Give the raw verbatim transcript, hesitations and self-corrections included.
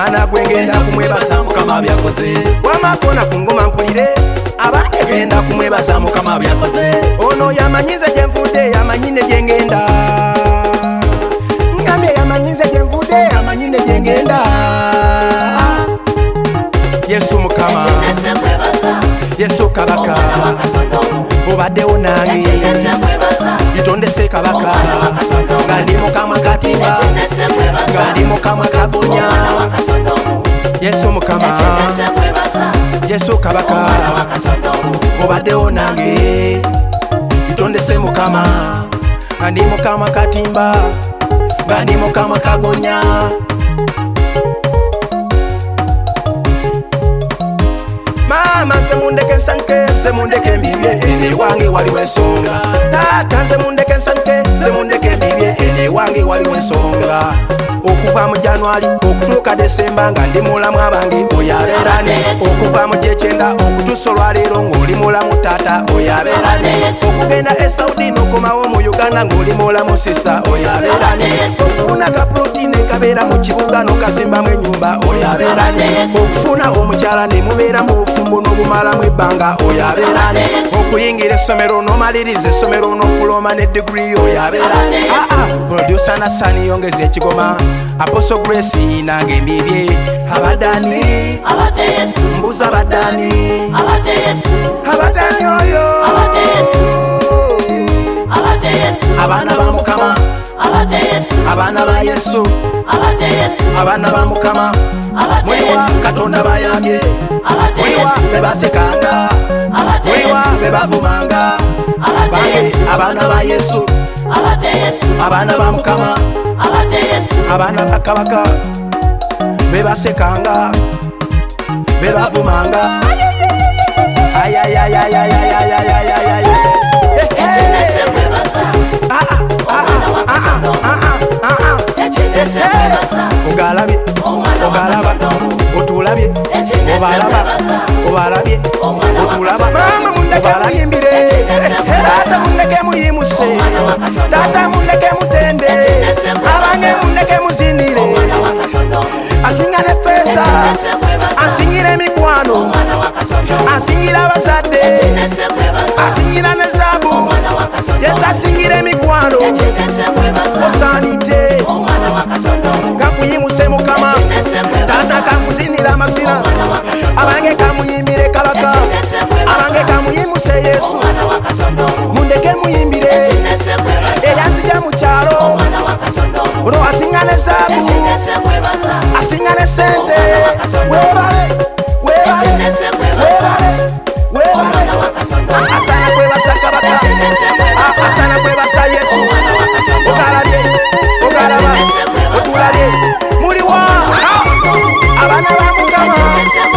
mwana gwe ngenda kumwebaza Mukama byakoze wamakona ku ngoma mpulire abange genda kumwebaza Mukama byakoze ono yamanyize gye nvudde yamanyine gye ngenda ngambye yamanyize gye nvudde yamanyine gye ngenda Yesu Mukama Yesu Kabaka obaddewo nange itondese Kabaka nga ndi Mukama katimba nga ndi Mukama kagonya Yesu Mukama Yesu Kabaka obaddewo nange itondese Mukama nga ndi Mukama katimba nga ndi Mukama kagonya Mama nze mundeke nsanke nze mundeke mbibye ene wange waliwo ensonga Taata nze mundeke nsanke nze mundeke mbibye ene wange waliwo ensonga okuva mu January okutuuka December nga ndi mulamu abange oyabeerane okuva mu Jekyenda okutuusa olwaleero ng'oli mulamu taata oyabeerane okugenda e Saudi n'okomawo mu Uganda ng'oli mulamu sista oyabeerane okufuna ka protein kabeera mu kibuga n'okazimbamu ennyumba oyabeerane okufuna omukyala ne mubeera mu bufumbo n'obumalamu ebbanga oyabeerane okuyingira essomero n'omaliriza essomero n'ofuloma ne degree oyabeerane aa producer Nassani yongeza ekigoma Apostle Grace nange mbibye abadani abadde Yesu mbuza abadani abadde Yesu abadani oyo abadde Yesu abadde Yesu abana ba Mukama abadde Yesu abana ba Yesu abadde Yesu abana ba Mukama abadde Yesu Katonda bayambye abadde Yesu bebasekanga abadde Yesu bebavumanga abadde Yesu abana ba Yesu abadde Yesu abana ba Mukama abadde Yesu abana ba Kabaka bebasekanga bebavumanga ay ay ay ay ay ay ay ay ay ay ay echenese mwebaza ah ah ah ah ah ah echenese mwebaza ogalabye ogalaba otulabye obalaba obalabye otulaba mama mundeke muyimbire tata mundeke muyimuse tata mundeke mutende abange mundeke muzinire asingane pesa asingire emikwano asingire abazadde asingire ne zaabu Yesu asingire emikwano osaanidde kakuyimuse Mukama tata kakuzinira amasira abange kamuyimbire Kabaka abange kamuyimuse Yesu mundeke muyimbire eyanzija mu kyalo ono asingane zaabu asingane sente webale webale webale webale asana kwebaza Kabaka asana kwebaza Yesu ogalabye ogalaba otulabye muliwa abana ba Mukama